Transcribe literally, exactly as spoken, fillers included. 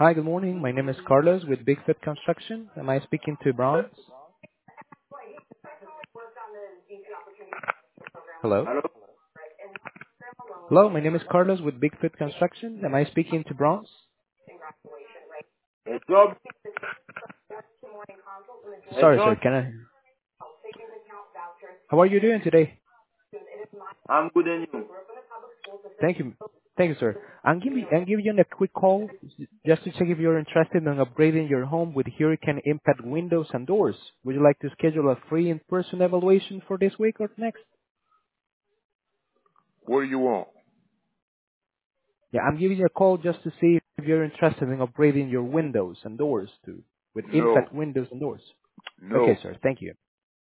Hi, good morning. My name is Carlos with Bigfoot Construction. Am I speaking to Bronze? Hello? Hello? Hello, my name is Carlos with Bigfoot Construction. Am I speaking to Bronze? A job? A Sorry, sir. job? Can I? How are you doing today? I'm good and you? Thank you. Thank you, sir. I'm giving I'm giving you a quick call just to check if you're interested in upgrading your home with Hurricane Impact windows and doors. Would you like to schedule a free in-person evaluation for this week or next? What do you want? Yeah, I'm giving you a call just to see if you're interested in upgrading your windows and doors to with No. Impact windows and doors. Okay, No. sir. Thank you.